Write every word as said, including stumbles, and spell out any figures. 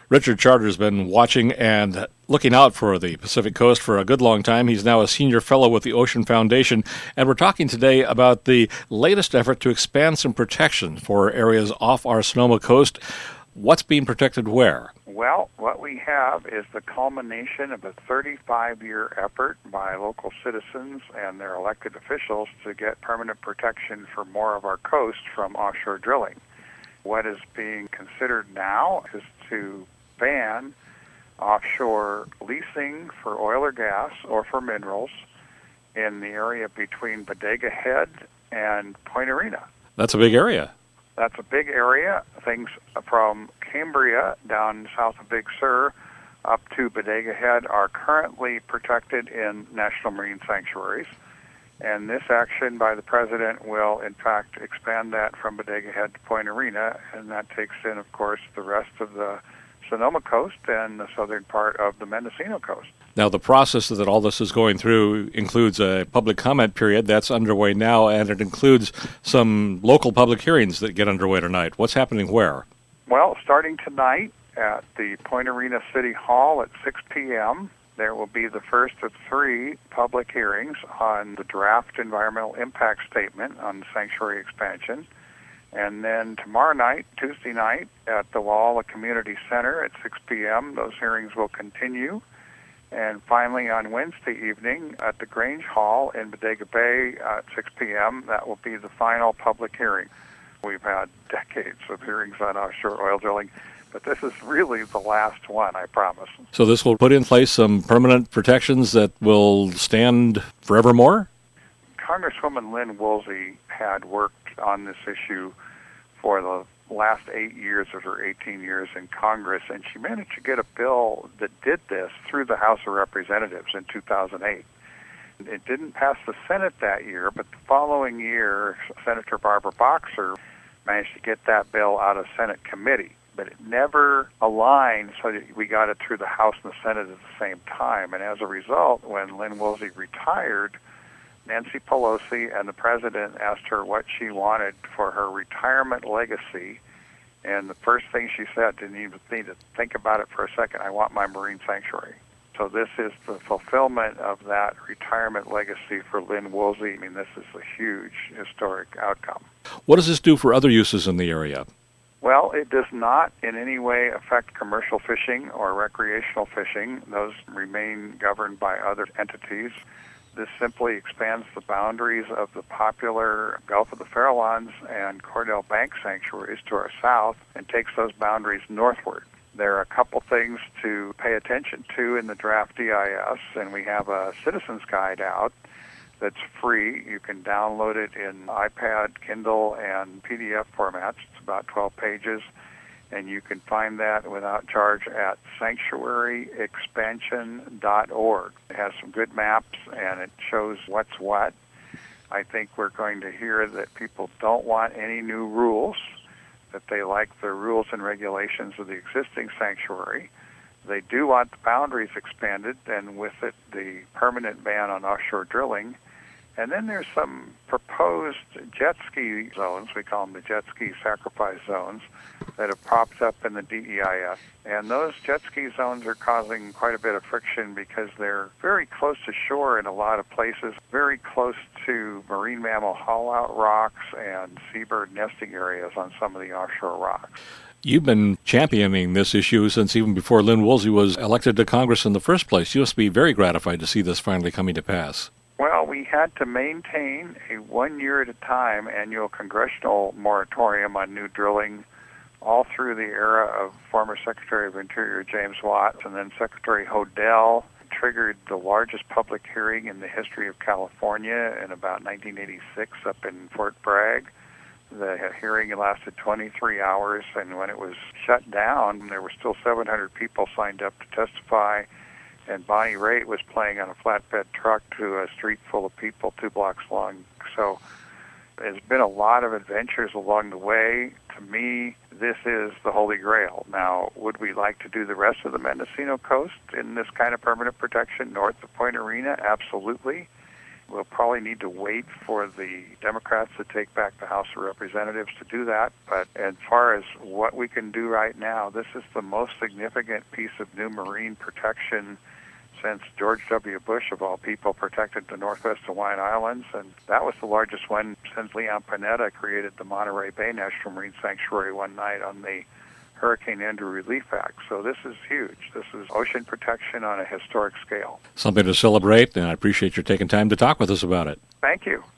Richard Charter's been watching and looking out for the Pacific Coast for a good long time. He's now a senior fellow with the Ocean Foundation, and we're talking today about the latest effort to expand some protection for areas off our Sonoma coast. What's being protected where? Well, what we have is the culmination of a thirty-five-year effort by local citizens and their elected officials to get permanent protection for more of our coast from offshore drilling. What is being considered now is to ban offshore leasing for oil or gas or for minerals in the area between Bodega Head and Point Arena. That's a big area. That's a big area. Things from Cambria down south of Big Sur up to Bodega Head are currently protected in national marine sanctuaries. And this action by the President will, in fact, expand that from Bodega Head to Point Arena, and that takes in, of course, the rest of the Sonoma coast and the southern part of the Mendocino coast. Now, the process that all this is going through includes a public comment period that's underway now, and it includes some local public hearings that get underway tonight. What's happening where? Well, starting tonight at the Point Arena City Hall at six p.m., there will be the first of three public hearings on the draft environmental impact statement on the sanctuary expansion. And then tomorrow night, Tuesday night, at the Walla Community Center at six p.m., those hearings will continue. And finally, on Wednesday evening at the Grange Hall in Bodega Bay at six p.m., that will be the final public hearing. We've had decades of hearings on offshore oil drilling, but this is really the last one, I promise. So this will put in place some permanent protections that will stand forevermore? Congresswoman Lynn Woolsey had worked on this issue for the last eight years of her eighteen years in Congress, and she managed to get a bill that did this through the House of Representatives in two thousand eight. It didn't pass the Senate that year, but the following year, Senator Barbara Boxer managed to get that bill out of Senate committee. But it never aligned so that we got it through the House and the Senate at the same time. And as a result, when Lynn Woolsey retired, Nancy Pelosi and the President asked her what she wanted for her retirement legacy. And the first thing she said, didn't even need to think about it for a second, I want my marine sanctuary. So this is the fulfillment of that retirement legacy for Lynn Woolsey. I mean, this is a huge historic outcome. What does this do for other uses in the area? Well, it does not in any way affect commercial fishing or recreational fishing. Those remain governed by other entities. This simply expands the boundaries of the popular Gulf of the Farallones and Cordell Bank sanctuaries to our south and takes those boundaries northward. There are a couple things to pay attention to in the draft D I S, and we have a citizen's guide out that's free. You can download it in iPad, Kindle, and P D F formats. It's about twelve pages, and you can find that without charge at sanctuary expansion dot org. It has some good maps, and it shows what's what. I think we're going to hear that people don't want any new rules, that they like the rules and regulations of the existing sanctuary. They do want the boundaries expanded, and with it, the permanent ban on offshore drilling. And then there's some proposed jet ski zones, we call them the jet ski sacrifice zones, that have popped up in the D E I S. And those jet ski zones are causing quite a bit of friction because they're very close to shore in a lot of places, very close to marine mammal haul-out rocks and seabird nesting areas on some of the offshore rocks. You've been championing this issue since even before Lynn Woolsey was elected to Congress in the first place. You must be very gratified to see this finally coming to pass. Well, we had to maintain a one-year-at-a-time annual congressional moratorium on new drilling all through the era of former Secretary of Interior James Watts, and then Secretary Hodel triggered the largest public hearing in the history of California in about nineteen eighty-six up in Fort Bragg. The hearing lasted twenty-three hours, and when it was shut down, there were still seven hundred people signed up to testify, and Bonnie Raitt was playing on a flatbed truck to a street full of people two blocks long. So there's been a lot of adventures along the way. To me, this is the Holy Grail. Now, would we like to do the rest of the Mendocino coast in this kind of permanent protection north of Point Arena? Absolutely. We'll probably need to wait for the Democrats to take back the House of Representatives to do that. But as far as what we can do right now, this is the most significant piece of new marine protection since George W. Bush, of all people, protected the Northwest Hawaiian Islands. And that was the largest one since Leon Panetta created the Monterey Bay National Marine Sanctuary one night on the Hurricane Andrew Relief Act. So this is huge. This is ocean protection on a historic scale. Something to celebrate, and I appreciate your taking time to talk with us about it. Thank you.